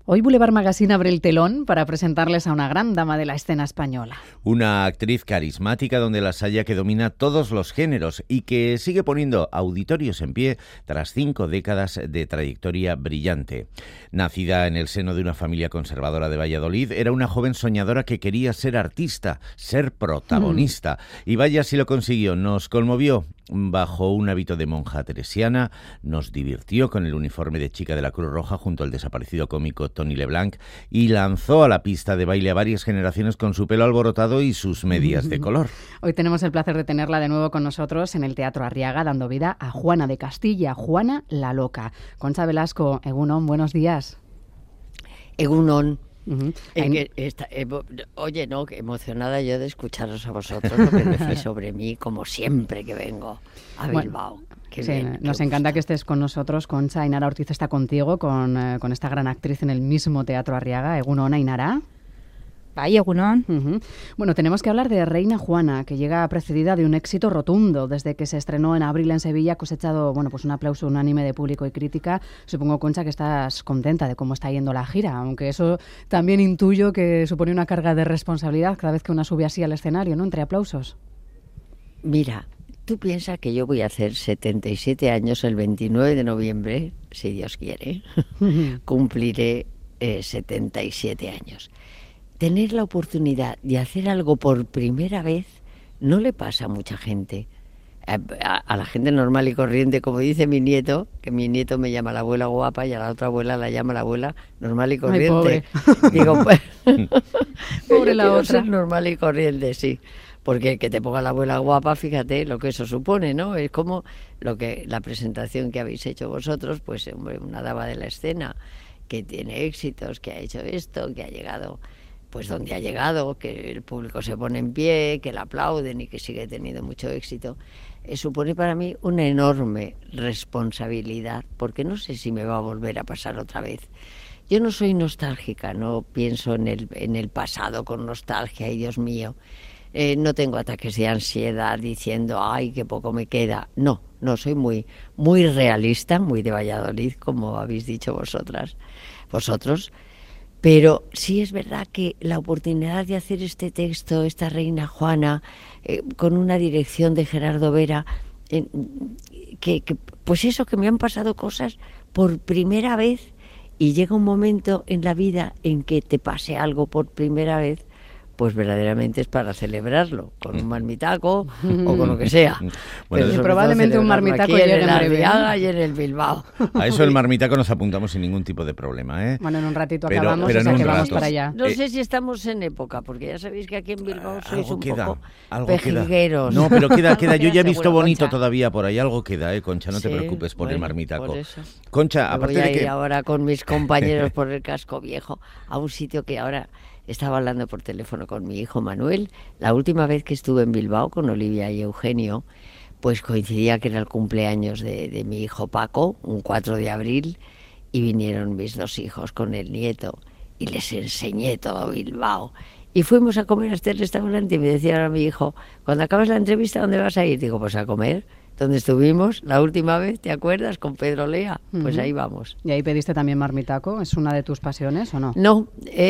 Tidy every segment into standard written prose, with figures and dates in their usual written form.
Hoy Boulevard Magazine abre el telón para presentarles a una gran dama de la escena española. Una actriz carismática donde las haya, que domina todos los géneros y que sigue poniendo auditorios en pie tras 5 décadas de trayectoria brillante. Nacida en el seno de una familia conservadora de Valladolid, era una joven soñadora que quería ser artista, ser protagonista. Y vaya si lo consiguió, nos conmovió bajo un hábito de monja teresiana, nos divirtió con el uniforme de chica de la Cruz Roja junto al desaparecido cómico Tony Leblanc y lanzó a la pista de baile a varias generaciones con su pelo alborotado y sus medias de color. Hoy tenemos el placer de tenerla de nuevo con nosotros en el Teatro Arriaga, dando vida a Juana de Castilla, Juana la Loca. Concha Velasco, Egunon, buenos días. Egunon. Oye, no, que emocionada yo de escucharos a vosotros lo que decís sobre mí, como siempre que vengo a Bilbao. Nos encanta que estés con nosotros, Concha. Ainara Ortiz está contigo, con esta gran actriz en el mismo Teatro Arriaga. Egunon, Ainara. Vaya, Egunon. Bueno, tenemos que hablar de Reina Juana, que llega precedida de un éxito rotundo. Desde que se estrenó en abril en Sevilla, ha cosechado pues un aplauso unánime de público y crítica. Supongo, Concha, que estás contenta de cómo está yendo la gira, aunque eso también intuyo que supone una carga de responsabilidad cada vez que una sube así al escenario, ¿no? Entre aplausos. Mira, tú piensas que yo voy a hacer 77 años el 29 de noviembre, si Dios quiere. Cumpliré 77 años. Tener la oportunidad de hacer algo por primera vez no le pasa a mucha gente. A la gente normal y corriente, como dice mi nieto, que mi nieto me llama la abuela guapa y a la otra abuela la llama la abuela normal y corriente. Ay, pobre. Digo, pues, pobre la otra. Ser normal y corriente, sí. Porque que te ponga la abuela guapa, fíjate lo que eso supone, ¿no? Es como la presentación que habéis hecho vosotros, pues hombre, una dama de la escena que tiene éxitos, que ha hecho esto, que ha llegado pues donde ha llegado, que el público se pone en pie, que la aplauden y que sigue teniendo mucho éxito, supone para mí una enorme responsabilidad, porque no sé si me va a volver a pasar otra vez. Yo no soy nostálgica, no pienso en el pasado con nostalgia, ay Dios mío, no tengo ataques de ansiedad diciendo, ay, qué poco me queda. No, soy muy, muy realista, muy de Valladolid, como habéis dicho vosotros. Pero sí es verdad que la oportunidad de hacer este texto, esta Reina Juana, con una dirección de Gerardo Vera, pues eso, que me han pasado cosas por primera vez, y llega un momento en la vida en que te pase algo por primera vez, pues verdaderamente es para celebrarlo, con un marmitaco o con lo que sea. Bueno, pero probablemente un marmitaco llegue en la Arriaga y en el Bilbao. A eso el marmitaco nos apuntamos sin ningún tipo de problema, ¿eh? Bueno, en un ratito acabamos, pero o sea que vamos para allá. No sé si estamos en época, porque ya sabéis que aquí en Bilbao sois un poco algo pejigueros. No, pero queda. Yo ya he visto bonito Concha. Todavía por ahí, algo queda, Concha, no te preocupes por el marmitaco. Por eso. Concha, aparte voy a de que ir ahora con mis compañeros por el casco viejo a un sitio que ahora... Estaba hablando por teléfono con mi hijo Manuel. La última vez que estuve en Bilbao con Olivia y Eugenio, pues coincidía que era el cumpleaños de mi hijo Paco, un 4 de abril, y vinieron mis 2 hijos con el nieto y les enseñé todo Bilbao. Y fuimos a comer a este restaurante y me decía ahora mi hijo, cuando acabes la entrevista, ¿dónde vas a ir? Digo, pues a comer. Donde estuvimos la última vez, ¿te acuerdas? Con Pedro Lea, pues ahí vamos. ¿Y ahí pediste también marmitaco? ¿Es una de tus pasiones o no? No,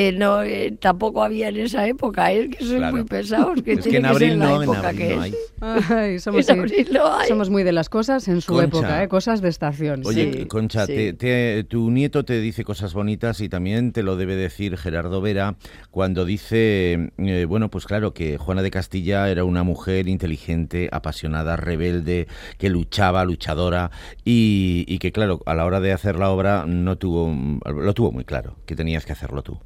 tampoco había en esa época, es que soy muy pesados, que es que en abril no, hay. Ay, somos muy de las cosas en su Concha, época, cosas de estación. Oye, sí, Concha, sí. Tu nieto te dice cosas bonitas y también te lo debe decir Gerardo Vera cuando dice, bueno, pues claro, que Juana de Castilla era una mujer inteligente, apasionada, rebelde, que luchadora y que claro, a la hora de hacer la obra lo tuvo muy claro, que tenías que hacerlo tú.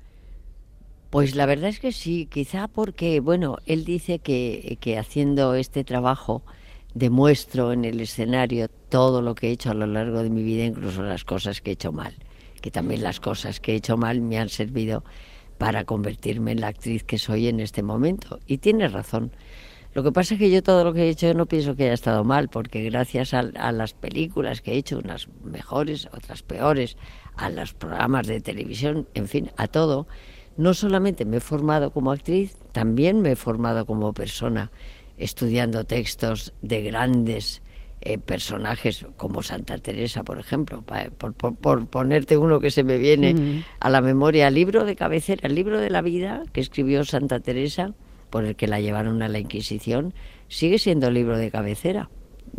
Pues la verdad es que sí, quizá porque, bueno, él dice que haciendo este trabajo demuestro en el escenario todo lo que he hecho a lo largo de mi vida, incluso las cosas que he hecho mal, que también las cosas que he hecho mal me han servido para convertirme en la actriz que soy en este momento. Y tiene razón. Lo que pasa es que yo todo lo que he hecho no pienso que haya estado mal, porque gracias a las películas que he hecho, unas mejores, otras peores, a los programas de televisión, en fin, a todo, no solamente me he formado como actriz, también me he formado como persona, estudiando textos de grandes personajes como Santa Teresa, por ejemplo, por ponerte uno que se me viene a la memoria, el libro de cabecera, el libro de la vida que escribió Santa Teresa, por el que la llevaron a la Inquisición, sigue siendo el libro de cabecera.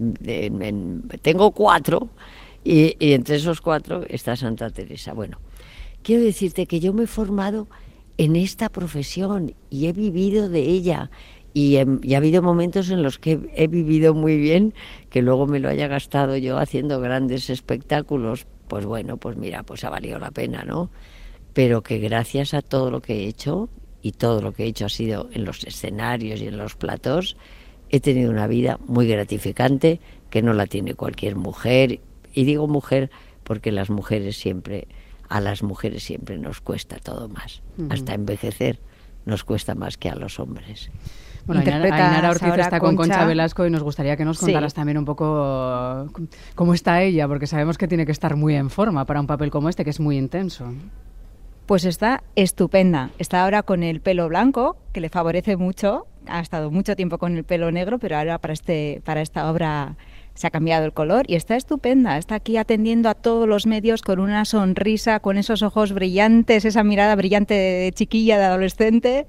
Tengo 4 y entre esos 4 está Santa Teresa. Bueno, quiero decirte que yo me he formado en esta profesión y he vivido de ella. Y ha habido momentos en los que he vivido muy bien, que luego me lo haya gastado yo haciendo grandes espectáculos. Pues bueno, pues mira, pues ha valido la pena, ¿no? Pero que gracias a todo lo que he hecho, y todo lo que he hecho ha sido en los escenarios y en los platós, he tenido una vida muy gratificante, que no la tiene cualquier mujer. Y digo mujer porque a las mujeres siempre nos cuesta todo más. Hasta envejecer nos cuesta más que a los hombres. Bueno, Ainara Ortiz está con Concha Velasco y nos gustaría que nos contaras también un poco cómo está ella, porque sabemos que tiene que estar muy en forma para un papel como este, que es muy intenso. Pues está estupenda. Está ahora con el pelo blanco, que le favorece mucho. Ha estado mucho tiempo con el pelo negro, pero ahora para esta obra se ha cambiado el color y está estupenda. Está aquí atendiendo a todos los medios con una sonrisa, con esos ojos brillantes, esa mirada brillante de chiquilla, de adolescente.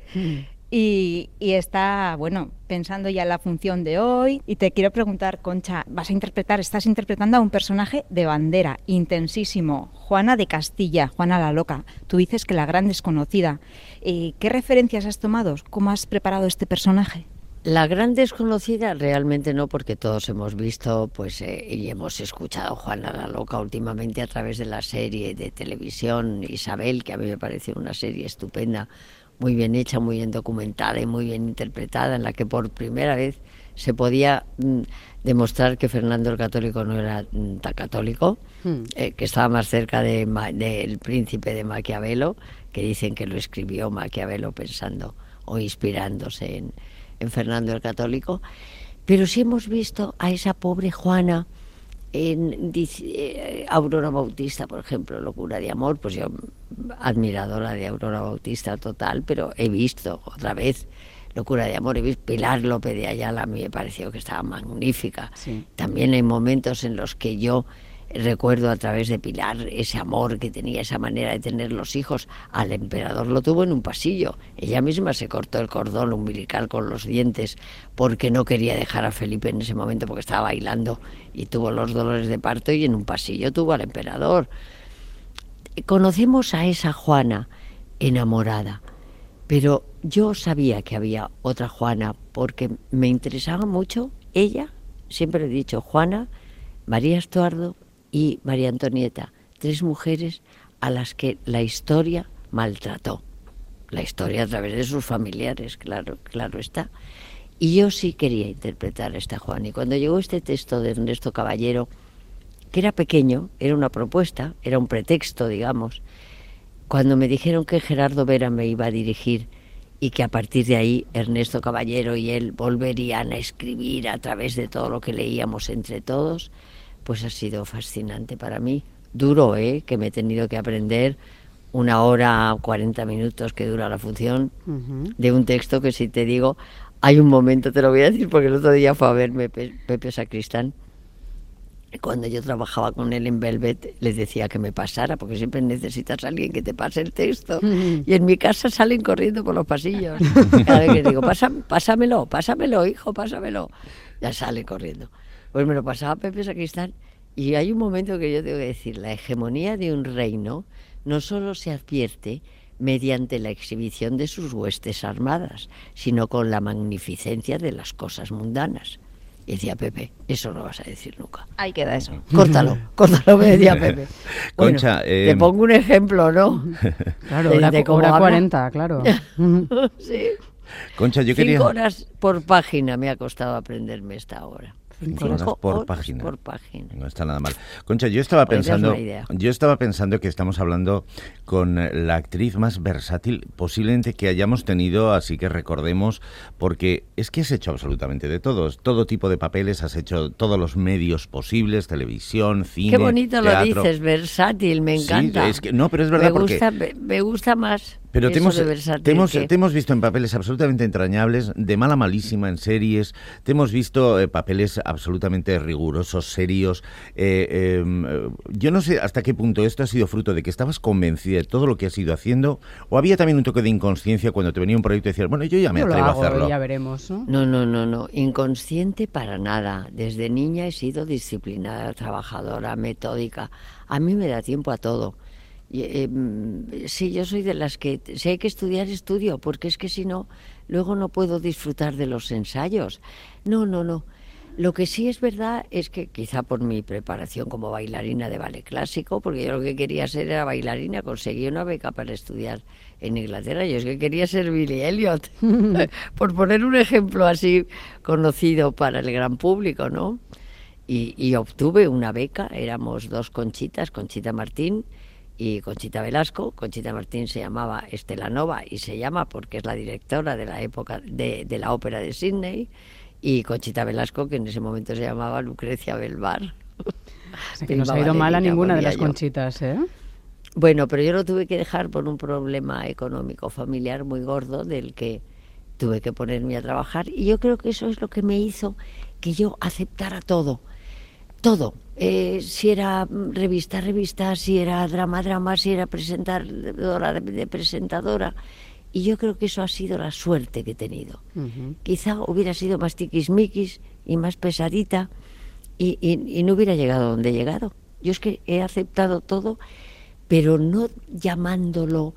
Y está, bueno, pensando ya en la función de hoy. Y te quiero preguntar, Concha, estás interpretando a un personaje de bandera, intensísimo, Juana de Castilla, Juana la Loca. Tú dices que la gran desconocida. ¿Qué referencias has tomado? ¿Cómo has preparado este personaje? La gran desconocida realmente no, porque todos hemos visto y hemos escuchado Juana la Loca últimamente a través de la serie de televisión Isabel, que a mí me parece una serie estupenda, muy bien hecha, muy bien documentada y muy bien interpretada, en la que por primera vez se podía demostrar que Fernando el Católico no era tan católico, que estaba más cerca del príncipe de Maquiavelo, que dicen que lo escribió Maquiavelo pensando o inspirándose en Fernando el Católico. Pero sí hemos visto a esa pobre Juana en Aurora Bautista, por ejemplo, Locura de Amor. Pues yo, admiradora de Aurora Bautista total, pero he visto otra vez Locura de Amor, he visto Pilar López de Ayala, a mí me pareció que estaba magnífica. Sí. También hay momentos en los que yo recuerdo a través de Pilar ese amor que tenía, esa manera de tener los hijos. Al emperador lo tuvo en un pasillo. Ella misma se cortó el cordón umbilical con los dientes porque no quería dejar a Felipe en ese momento, porque estaba bailando y tuvo los dolores de parto, y en un pasillo tuvo al emperador. Conocemos a esa Juana enamorada, pero yo sabía que había otra Juana porque me interesaba mucho ella. Siempre he dicho Juana, María Estuardo y María Antonieta, 3 mujeres a las que la historia maltrató. La historia a través de sus familiares, claro está. Y yo sí quería interpretar a esta Juana. Y cuando llegó este texto de Ernesto Caballero, que era pequeño, era una propuesta, era un pretexto, digamos, cuando me dijeron que Gerardo Vera me iba a dirigir y que a partir de ahí Ernesto Caballero y él volverían a escribir a través de todo lo que leíamos entre todos, pues ha sido fascinante para mí. Duro, que me he tenido que aprender 1 hora, 40 minutos que dura la función, de un texto que, si te digo, hay un momento, te lo voy a decir porque el otro día fue a verme Pepe Sacristán. Cuando yo trabajaba con él en Velvet, les decía que me pasara, porque siempre necesitas a alguien que te pase el texto. Y en mi casa salen corriendo por los pasillos. Cada vez que digo, pásamelo, hijo, pásamelo. Ya sale corriendo. Pues me lo pasaba Pepe Sacristán. Y hay un momento que yo tengo que decir, la hegemonía de un reino no solo se advierte mediante la exhibición de sus huestes armadas, sino con la magnificencia de las cosas mundanas. Y decía Pepe, eso no vas a decir nunca. Ahí queda eso. Córtalo, me decía Pepe. Bueno, Concha, te pongo un ejemplo, ¿no? Claro, de cobra 40, claro. Sí. Concha, yo quería... 5 horas por página me ha costado aprenderme esta obra. 5 horas por página. Por página. No está nada mal. Concha, yo estaba pensando que estamos hablando con la actriz más versátil posiblemente que hayamos tenido, así que recordemos, porque es que has hecho absolutamente de todo tipo de papeles, has hecho todos los medios posibles, televisión, cine, Qué bonito teatro. Lo dices, versátil, me encanta. Sí, es que, no, pero es verdad me gusta más. Pero te Eso de versátil, te hemos visto en papeles absolutamente entrañables, de mala malísima en series, te hemos visto papeles absolutamente rigurosos, serios. Yo no sé hasta qué punto esto ha sido fruto de que estabas convencida de todo lo que has ido haciendo, o había también un toque de inconsciencia cuando te venía un proyecto y decías, bueno, yo ya me atrevo a hacerlo. Ya veremos, ¿no? No, inconsciente para nada. Desde niña he sido disciplinada, trabajadora, metódica. A mí me da tiempo a todo. Sí, yo soy de las que, si hay que estudiar, estudio, porque es que si no, luego no puedo disfrutar de los ensayos. No. Lo que sí es verdad es que quizá por mi preparación como bailarina de ballet clásico, porque yo lo que quería ser era bailarina, conseguí una beca para estudiar en Inglaterra. Yo es que quería ser Billy Elliot, por poner un ejemplo así conocido para el gran público, ¿no? Y obtuve una beca, éramos dos Conchitas, Conchita Martín y Conchita Velasco. Conchita Martín se llamaba Estela Nova y se llama porque es la directora de la época de la ópera de Sydney, y Conchita Velasco, que en ese momento se llamaba Lucrecia Belvar. O sea, que no se ha ido mal a ninguna de las Conchitas, ¿eh? Bueno, pero yo lo tuve que dejar por un problema económico familiar muy gordo del que tuve que ponerme a trabajar, y yo creo que eso es lo que me hizo que yo aceptara todo. Si era revista, si era drama, si era presentadora de presentadora. Y yo creo que eso ha sido la suerte que he tenido. Quizá hubiera sido más tiquismiquis y más pesadita y no hubiera llegado donde he llegado. Yo es que he aceptado todo, pero no llamándolo,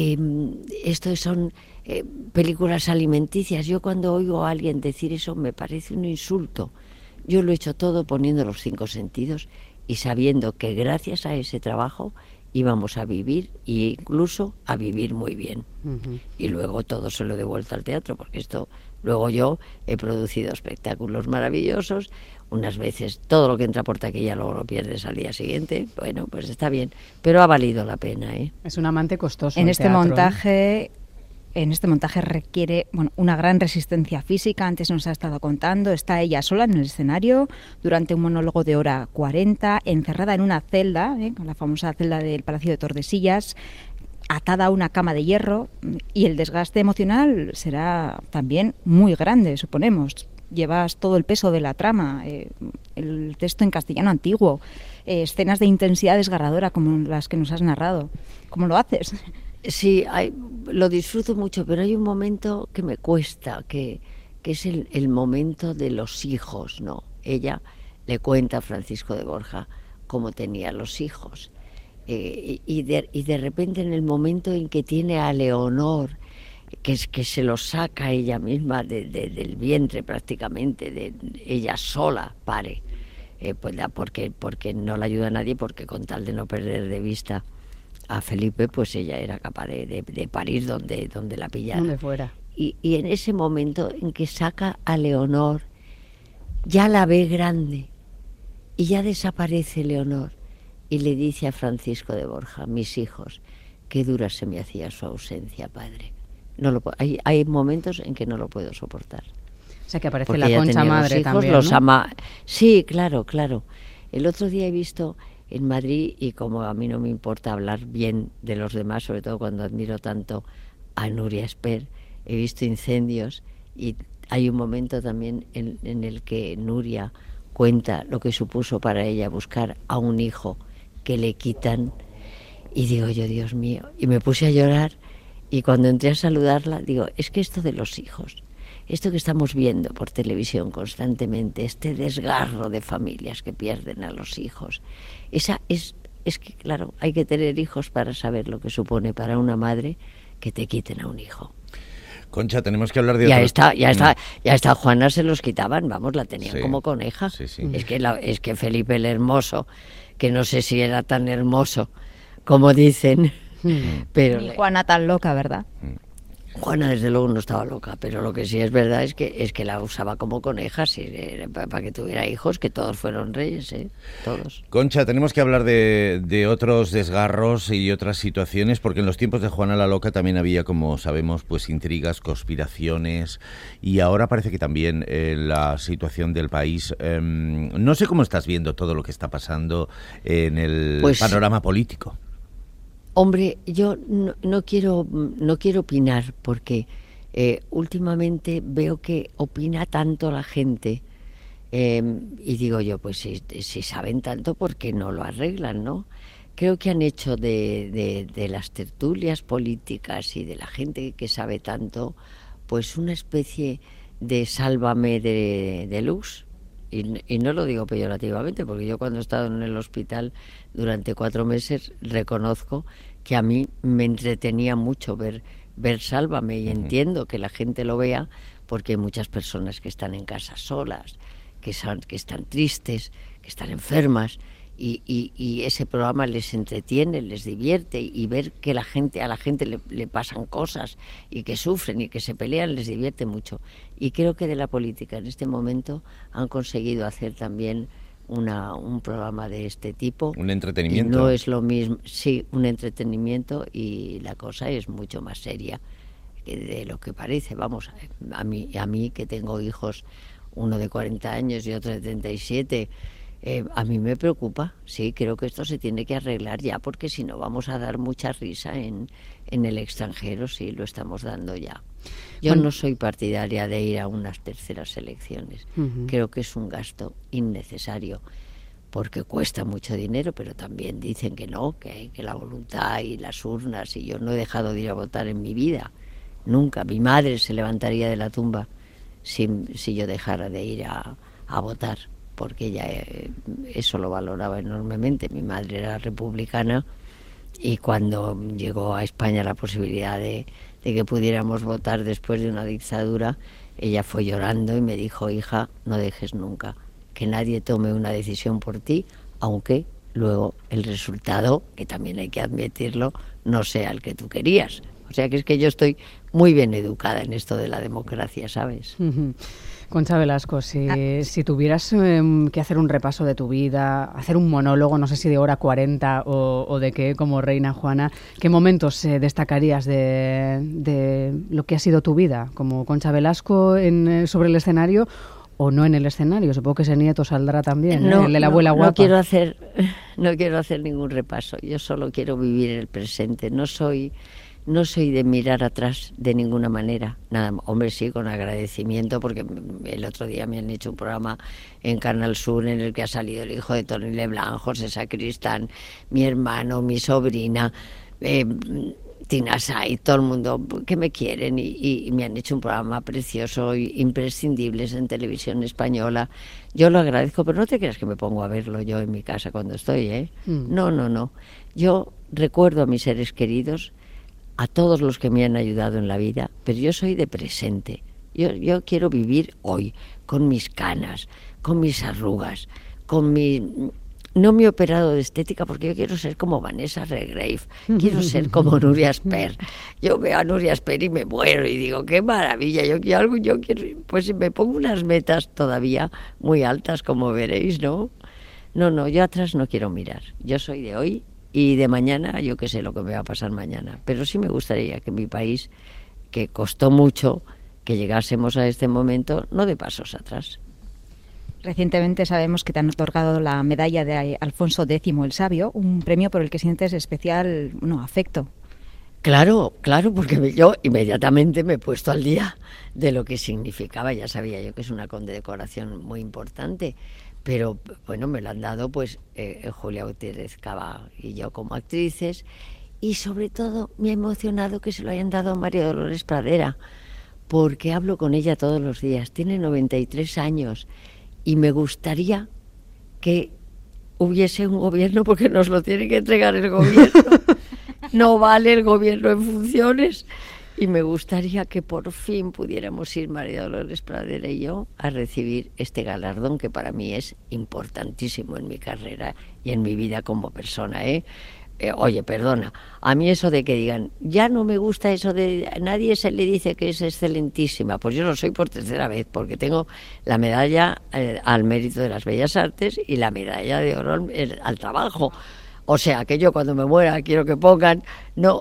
esto son películas alimenticias. Yo cuando oigo a alguien decir eso me parece un insulto. Yo lo he hecho todo poniendo los 5 sentidos y sabiendo que gracias a ese trabajo íbamos a vivir, e incluso a vivir muy bien. Y luego todo se lo he devuelto al teatro, porque luego yo he producido espectáculos maravillosos. Unas veces todo lo que entra por taquilla luego lo pierdes al día siguiente. Bueno, pues está bien, pero ha valido la pena, ¿eh? Es un amante costoso. En el este teatro, montaje... En este montaje requiere una gran resistencia física. Antes nos ha estado contando, está ella sola en el escenario durante un monólogo de hora 40, encerrada en una celda, la famosa celda del Palacio de Tordesillas, atada a una cama de hierro, y el desgaste emocional será también muy grande, suponemos. Llevas todo el peso de la trama, el texto en castellano antiguo, escenas de intensidad desgarradora como las que nos has narrado. ¿Cómo lo haces? Sí, lo disfruto mucho, pero hay un momento que me cuesta, que es el momento de los hijos, ¿no? Ella le cuenta a Francisco de Borja cómo tenía los hijos. Y de repente en el momento en que tiene a Leonor, que se lo saca ella misma del vientre prácticamente, de ella sola, pues porque no le ayuda a nadie, porque con tal de no perder de vista a Felipe, pues ella era capaz de parir donde la pillara. Donde fuera. Y en ese momento en que saca a Leonor, ya la ve grande y ya desaparece Leonor, y le dice a Francisco de Borja: mis hijos, qué dura se me hacía su ausencia, padre. Hay momentos en que no lo puedo soportar. O sea, que aparece porque la Concha Madre también, ¿no? Sí, claro. El otro día he visto en Madrid, y como a mí no me importa hablar bien de los demás, sobre todo cuando admiro tanto a Nuria Esper, he visto incendios, y hay un momento también en el que Nuria cuenta lo que supuso para ella buscar a un hijo que le quitan, y digo yo, Dios mío, y me puse a llorar, y cuando entré a saludarla digo, es que esto de los hijos, esto que estamos viendo por televisión constantemente, este desgarro de familias que pierden a los hijos, es que, claro, hay que tener hijos para saber lo que supone para una madre que te quiten a un hijo. Concha, tenemos que hablar de ya está, Juana se los quitaban, vamos, la tenían como coneja. Sí. Es que Felipe el Hermoso, que no sé si era tan hermoso como dicen, pero... Y Juana tan loca, ¿verdad? Juana desde luego no estaba loca, pero lo que sí es verdad es que la usaba como coneja, para que tuviera hijos, que todos fueron reyes, todos. Concha, tenemos que hablar de otros desgarros y otras situaciones, porque en los tiempos de Juana la Loca también había, como sabemos, pues intrigas, conspiraciones, y ahora parece que también la situación del país, no sé cómo estás viendo todo lo que está pasando en el panorama político. Hombre, yo no quiero opinar porque últimamente veo que opina tanto la gente y digo yo, pues si saben tanto, ¿por qué no lo arreglan, no? Creo que han hecho de las tertulias políticas y de la gente que sabe tanto, pues una especie de sálvame de luz. Y no lo digo peyorativamente, porque yo cuando he estado en el hospital durante 4 meses reconozco que a mí me entretenía mucho ver Sálvame, y entiendo que la gente lo vea porque hay muchas personas que están en casa solas, que están tristes, que están enfermas, y ese programa les entretiene, les divierte, y ver que a la gente le pasan cosas y que sufren y que se pelean les divierte mucho. Y creo que de la política en este momento han conseguido hacer también un programa de este tipo. Un entretenimiento. Y no es lo mismo, sí, un entretenimiento, y la cosa es mucho más seria de lo que parece. Vamos, a mí que tengo hijos, uno de 40 años y otro de 37, a mí me preocupa, sí, creo que esto se tiene que arreglar ya, porque si no vamos a dar mucha risa en el extranjero, sí, lo estamos dando ya. Yo no soy partidaria de ir a unas terceras elecciones, creo que es un gasto innecesario, porque cuesta mucho dinero, pero también dicen que no, que la voluntad y las urnas, y yo no he dejado de ir a votar en mi vida, nunca. Mi madre se levantaría de la tumba si yo dejara de ir a votar, porque ella eso lo valoraba enormemente. Mi madre era republicana, y cuando llegó a España la posibilidad de que pudiéramos votar después de una dictadura, ella fue llorando y me dijo: hija, no dejes nunca que nadie tome una decisión por ti, aunque luego el resultado, que también hay que admitirlo, no sea el que tú querías. O sea que es que yo estoy muy bien educada en esto de la democracia, ¿sabes? Concha Velasco, si tuvieras que hacer un repaso de tu vida, hacer un monólogo, no sé si de hora 40 o de qué, como Reina Juana, ¿qué momentos destacarías de lo que ha sido tu vida como Concha Velasco sobre el escenario o no en el escenario? Supongo que ese nieto saldrá también, el de la abuela guapa. No quiero hacer ningún repaso, yo solo quiero vivir el presente. No soy de mirar atrás de ninguna manera. Nada, hombre, sí, con agradecimiento, porque el otro día me han hecho un programa en Canal Sur en el que ha salido el hijo de Tony Leblanc, José Sacristán, mi hermano, mi sobrina, Tina Say, todo el mundo que me quieren, y me han hecho un programa precioso, imprescindibles en televisión española. Yo lo agradezco, pero no te creas que me pongo a verlo yo en mi casa cuando estoy, ¿eh? No. Yo recuerdo a mis seres queridos, a todos los que me han ayudado en la vida, pero yo soy de presente. Yo quiero vivir hoy, con mis canas, con mis arrugas, no me he operado de estética porque yo quiero ser como Vanessa Redgrave, quiero ser como Nuria Sper. Yo veo a Nuria Sper y me muero y digo, qué maravilla, yo quiero, pues me pongo unas metas todavía muy altas, como veréis, ¿no? No, yo atrás no quiero mirar, yo soy de hoy. Y de mañana, yo qué sé lo que me va a pasar mañana. Pero sí me gustaría que mi país, que costó mucho que llegásemos a este momento, no dé pasos atrás. Recientemente sabemos que te han otorgado la medalla de Alfonso X el Sabio, un premio por el que sientes especial afecto. Claro, porque yo inmediatamente me he puesto al día de lo que significaba. Ya sabía yo que es una condecoración muy importante. Pero bueno, me lo han dado pues Julia Gutiérrez Cava y yo como actrices, y sobre todo me ha emocionado que se lo hayan dado a María Dolores Pradera, porque hablo con ella todos los días, tiene 93 años, y me gustaría que hubiese un gobierno, porque nos lo tiene que entregar el gobierno, no vale el gobierno en funciones. Y me gustaría que por fin pudiéramos ir María Dolores Pradera y yo a recibir este galardón, que para mí es importantísimo en mi carrera y en mi vida como persona, oye, perdona, a mí eso de que digan, ya no me gusta eso de, nadie se le dice que es excelentísima, pues yo lo soy por tercera vez, porque tengo la medalla al mérito de las bellas artes y la medalla de oro al trabajo. O sea, que yo cuando me muera quiero que pongan, no,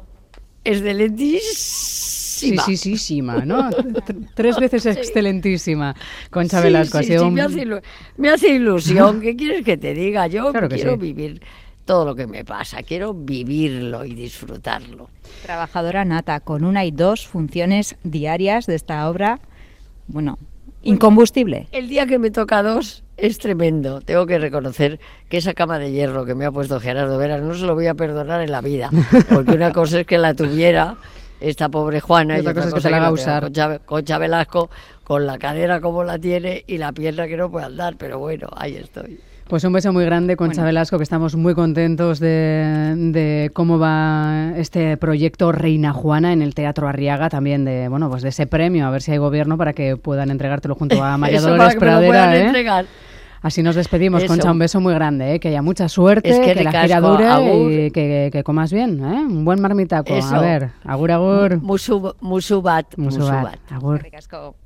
excelentísima. Sí, ¿no? 3 veces excelentísima. Concha Velasco, ha sido me hace ilusión. ¿Qué quieres que te diga? Yo claro que quiero vivir todo lo que me pasa, quiero vivirlo y disfrutarlo. Trabajadora nata, con 1 y 2 funciones diarias de esta obra, bueno, incombustible. El día que me toca 2 es tremendo. Tengo que reconocer que esa cama de hierro que me ha puesto Gerardo Veras no se lo voy a perdonar en la vida, porque una cosa es que la tuviera esta pobre Juana y otra cosa es que se la haga usar. Concha Velasco, con la cadera como la tiene y la pierna que no puede andar, pero bueno, ahí estoy. Pues un beso muy grande, Concha Velasco, que estamos muy contentos de cómo va este proyecto Reina Juana en el Teatro Arriaga, también de pues de ese premio, a ver si hay gobierno para que puedan entregártelo junto a María Dolores Pradera, entregar. Así nos despedimos, Eso. Concha, un beso muy grande, que haya mucha suerte, que la gira dure y que comas bien, un buen marmitaco. Eso. A ver, agur, agur. Musubat. Agur.